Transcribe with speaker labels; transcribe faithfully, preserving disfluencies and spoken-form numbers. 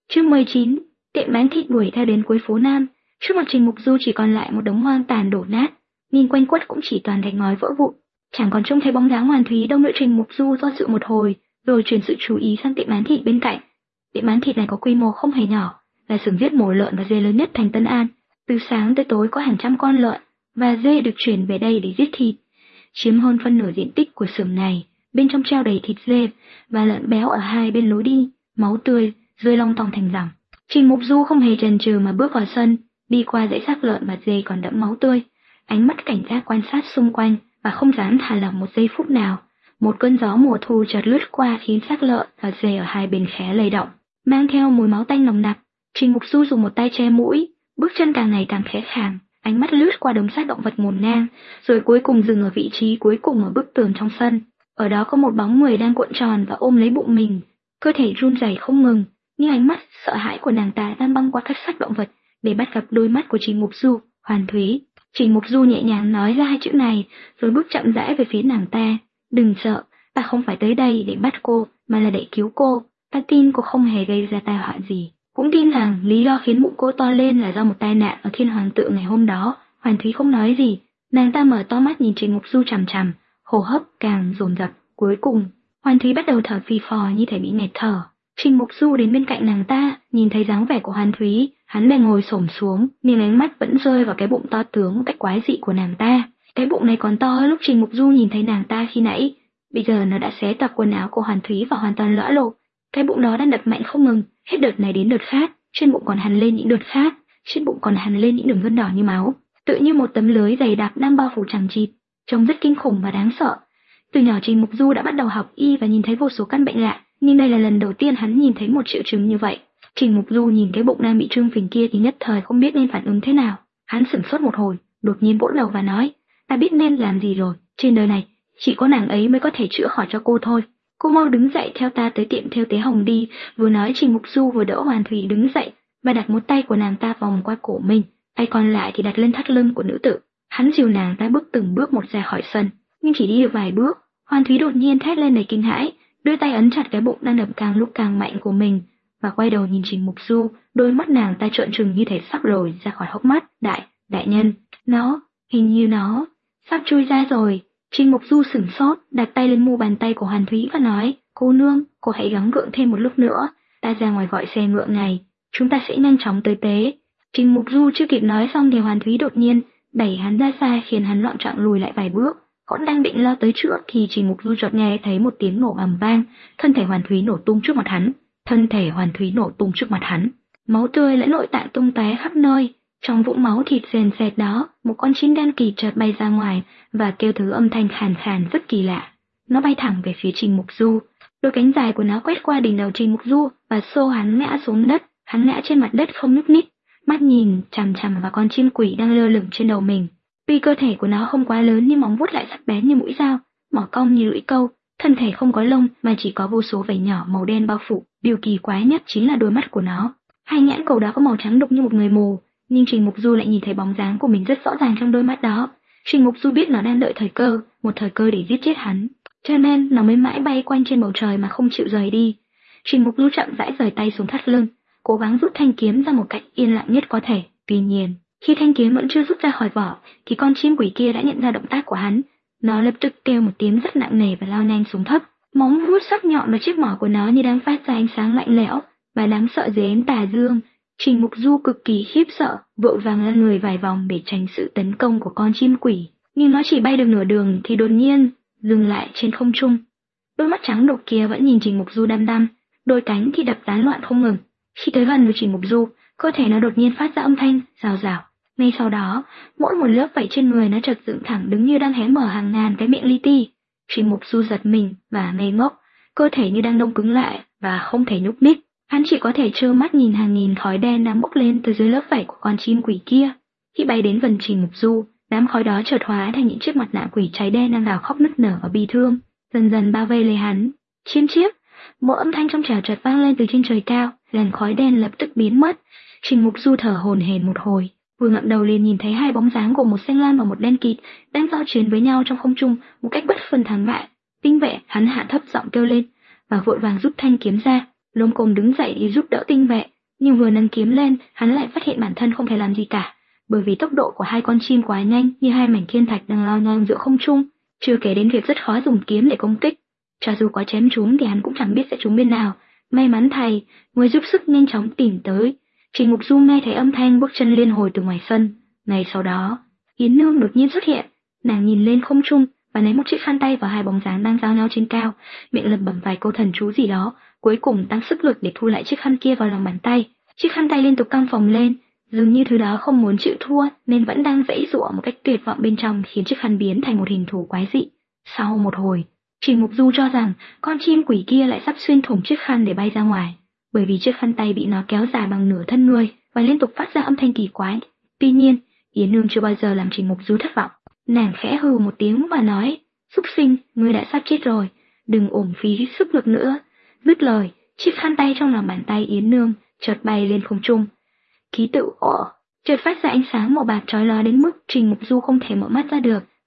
Speaker 1: Chương mười chín, tiệm bán thịt đuổi theo đến cuối phố Nam. Trước mặt Trình Mục Du chỉ còn lại một đống hoang tàn đổ nát, nhìn quanh quất cũng chỉ toàn gạch ngói vỡ vụn, chẳng còn trông thấy bóng dáng Hoàn Thúy đâu nữa. Trình Mục Du do dự một hồi, rồi chuyển sự chú ý sang tiệm bán thịt bên cạnh. Tiệm bán thịt này có quy mô không hề nhỏ, là xưởng giết mổ lợn và dê lớn nhất thành Tân An. Từ sáng tới tối có hàng trăm con lợn và dê được chuyển về đây để giết thịt, chiếm hơn phân nửa diện tích của xưởng này. Bên trong treo đầy thịt dê và lợn béo ở hai bên lối đi, máu tươi rơi long tong thành dòng. Trình Mục Du không hề chần chừ mà bước vào sân, đi qua dãy xác lợn và dê còn đẫm máu tươi, ánh mắt cảnh giác quan sát xung quanh và không dám thả lỏng một giây phút nào. Một cơn gió mùa thu chợt lướt qua khiến xác lợn và dê ở hai bên khẽ lay động, mang theo mùi máu tanh nồng nặc. Trình Mục Du dùng một tay che mũi, bước chân càng ngày càng khẽ khàng, ánh mắt lướt qua đống xác động vật ngổn ngang, rồi cuối cùng dừng ở vị trí cuối cùng ở bức tường trong sân. Ở đó có một bóng người đang cuộn tròn và ôm lấy bụng mình, cơ thể run rẩy không ngừng, nhưng ánh mắt sợ hãi của nàng ta đang băng qua các xác động vật để bắt gặp đôi mắt của Trình Mục Du. Hoàn Thúy. Trình Mục Du nhẹ nhàng nói ra hai chữ này, rồi bước chậm rãi về phía nàng ta. Đừng sợ, ta không phải tới đây để bắt cô, mà là để cứu cô. Ta tin cô không hề gây ra tai họa gì, cũng tin rằng lý do khiến bụng cô to lên là do một tai nạn ở Thiên Hoàng Tự ngày hôm đó. Hoàn Thúy không nói gì, nàng ta mở to mắt nhìn Trình Mục Du chằm chằm, hô hấp càng dồn dập. Cuối cùng, Hoàn Thúy bắt đầu thở phì phò như thể bị nghẹt thở. Trình Mục Du đến bên cạnh nàng ta, nhìn thấy dáng vẻ của Hoàn Thúy, hắn bèn ngồi xổm xuống, nhưng ánh mắt vẫn rơi vào cái bụng to tướng một cách quái dị của nàng ta. Cái bụng này còn to hơn lúc Trình Mục Du nhìn thấy nàng ta khi nãy. Bây giờ nó đã xé toạc quần áo của Hoàn Thúy và hoàn toàn lõa lồ. Cái bụng đó đang đập mạnh không ngừng, hết đợt này đến đợt khác, trên bụng còn hằn lên những đợt khác, trên bụng còn hằn lên những đường gân đỏ như máu, tự như một tấm lưới dày đặc đang bao phủ chằng chịt, trông rất kinh khủng và đáng sợ. Từ nhỏ Trình Mục Du đã bắt đầu học y và nhìn thấy vô số căn bệnh lạ, nhưng đây là lần đầu tiên hắn nhìn thấy một triệu chứng như vậy. Trình Mục Du nhìn cái bụng đang bị trương phình kia thì nhất thời không biết nên phản ứng thế nào. Hắn sửng sốt một hồi, đột nhiên vỗ đầu và nói: "Ta biết nên làm gì rồi. Trên đời này chỉ có nàng ấy mới có thể chữa khỏi cho cô thôi. Cô mau đứng dậy theo ta tới tiệm thêu Tế Hồng đi." Vừa nói Trình Mục Du vừa đỡ Hoàn Thúy đứng dậy và đặt một tay của nàng ta vòng qua cổ mình, tay còn lại thì đặt lên thắt lưng của nữ tử. Hắn dìu nàng ta bước từng bước một ra khỏi sân, nhưng chỉ đi được vài bước, Hoàn Thúy đột nhiên thét lên đầy kinh hãi, đưa tay ấn chặt cái bụng đang đập càng lúc càng mạnh của mình và quay đầu nhìn Trình Mục Du. Đôi mắt nàng ta trợn trừng như thể sắp lồi ra khỏi hốc mắt. Đại, đại nhân, nó, hình như nó sắp chui ra rồi. Trình Mục Du sửng sốt, đặt tay lên mu bàn tay của Hoàn Thúy và nói: "Cô nương, cô hãy gắng gượng thêm một lúc nữa, ta ra ngoài gọi xe ngựa này, chúng ta sẽ nhanh chóng tới tế." Trình Mục Du chưa kịp nói xong thì Hoàn Thúy đột nhiên đẩy hắn ra xa, khiến hắn loạng choạng lùi lại vài bước. Còn đang định lao tới trước thì Trình Mục Du chợt nghe thấy một tiếng nổ ầm vang, thân thể Hoàn Thúy nổ tung trước mặt hắn. Thân thể Hoàn Thúy nổ tung trước mặt hắn, máu tươi lẫn nội tạng tung tóe khắp nơi. Trong vũng máu thịt sền sệt đó, một con chim đen kỳ chợt bay ra ngoài và kêu thứ âm thanh khàn khàn rất kỳ lạ. Nó bay thẳng về phía Trình Mục Du. Đôi cánh dài của nó quét qua đỉnh đầu Trình Mục Du và xô hắn ngã xuống đất. Hắn ngã trên mặt đất không nhúc nhích, mắt nhìn chằm chằm vào con chim quỷ đang lơ lửng trên đầu mình. Tuy cơ thể của nó không quá lớn nhưng móng vuốt lại sắc bén như mũi dao, mỏ cong như lưỡi câu. Thân thể không có lông mà chỉ có vô số vảy nhỏ màu đen bao phủ. Điều kỳ quái nhất chính là đôi mắt của nó. Hai nhãn cầu đó có màu trắng đục như một người mù, nhưng Trình Mục Du lại nhìn thấy bóng dáng của mình rất rõ ràng trong đôi mắt đó. Trình Mục Du biết nó đang đợi thời cơ, một thời cơ để giết chết hắn, cho nên nó mới mãi bay quanh trên bầu trời mà không chịu rời đi. Trình Mục Du chậm rãi rời tay xuống thắt lưng, cố gắng rút thanh kiếm ra một cách yên lặng nhất có thể. Tuy nhiên, khi thanh kiếm vẫn chưa rút ra khỏi vỏ, thì con chim quỷ kia đã nhận ra động tác của hắn. Nó lập tức kêu một tiếng rất nặng nề và lao nhanh xuống thấp. Móng vuốt sắc nhọn và chiếc mỏ của nó như đang phát ra ánh sáng lạnh lẽo và đáng sợ dưới ánh tà dương. Trình Mục Du cực kỳ khiếp sợ, vội vàng lăn người vài vòng để tránh sự tấn công của con chim quỷ. Nhưng nó chỉ bay được nửa đường thì đột nhiên dừng lại trên không trung. Đôi mắt trắng đục kia vẫn nhìn Trình Mục Du đăm đăm, đôi cánh thì đập tán loạn không ngừng. Khi tới gần với Trình Mục Du, cơ thể nó đột nhiên phát ra âm thanh rào rào. Ngay sau đó, mỗi một lớp vảy trên người nó chợt dựng thẳng đứng như đang hé mở hàng ngàn cái miệng li ti. Trình Mục Du giật mình và ngây ngốc, cơ thể như đang đông cứng lại và không thể nhúc nhích. Hắn chỉ có thể trơ mắt nhìn hàng nghìn khói đen đang bốc lên từ dưới lớp vảy của con chim quỷ kia. Khi bay đến gần Trình Mục Du, đám khói đó chợt hóa thành những chiếc mặt nạ quỷ cháy đen đang gào khóc nức nở và bi thương, dần dần bao vây lấy hắn. Chiêm chiếp, một âm thanh trong trẻo chợt vang lên từ trên trời cao, làn khói đen lập tức biến mất. Trình Mục Du thở hổn hển một hồi, vừa ngẩng đầu lên nhìn thấy hai bóng dáng của một xanh lam và một đen kịt đang giao chiến với nhau trong không trung một cách bất phân thắng bại. Tinh vệ, hắn hạ thấp giọng kêu lên và vội vàng rút thanh kiếm ra, lồm cồm đứng dậy để giúp đỡ tinh vệ. Nhưng vừa nâng kiếm lên, hắn lại phát hiện bản thân không thể làm gì cả, bởi vì tốc độ của hai con chim quá nhanh, như hai mảnh thiên thạch đang lao ngang giữa không trung, chưa kể đến việc rất khó dùng kiếm để công kích. Cho dù có chém trúng thì hắn cũng chẳng biết sẽ trúng bên nào. May mắn thay, người giúp sức nhanh chóng tìm tới. Trình Mục Du nghe thấy âm thanh bước chân liên hồi từ ngoài sân. Ngay sau đó, Yến Nương đột nhiên xuất hiện. Nàng nhìn lên không trung và ném một chiếc khăn tay vào hai bóng dáng đang giao nhau trên cao, miệng lẩm bẩm vài câu thần chú gì đó, cuối cùng tăng sức lực để thu lại chiếc khăn kia vào lòng bàn tay. Chiếc khăn tay liên tục căng phồng lên, dường như thứ đó không muốn chịu thua nên vẫn đang giãy giụa một cách tuyệt vọng bên trong, khiến chiếc khăn biến thành một hình thù quái dị. Sau một hồi, Trình Mục Du cho rằng con chim quỷ kia lại sắp xuyên thủng chiếc khăn để bay ra ngoài, bởi vì chiếc khăn tay bị nó kéo dài bằng nửa thân người và liên tục phát ra âm thanh kỳ quái. Tuy nhiên, Yến Nương chưa bao giờ làm Trình Mục Du thất vọng. Nàng khẽ hừ một tiếng và nói: "Súc sinh, ngươi đã sắp chết rồi, đừng uổng phí sức lực nữa." Dứt lời, chiếc khăn tay trong lòng bàn tay Yến Nương chợt bay lên không trung. Ký tự ỏ chợt phát ra ánh sáng màu bạc chói lóa đến mức Trình Mục Du không thể mở mắt ra được.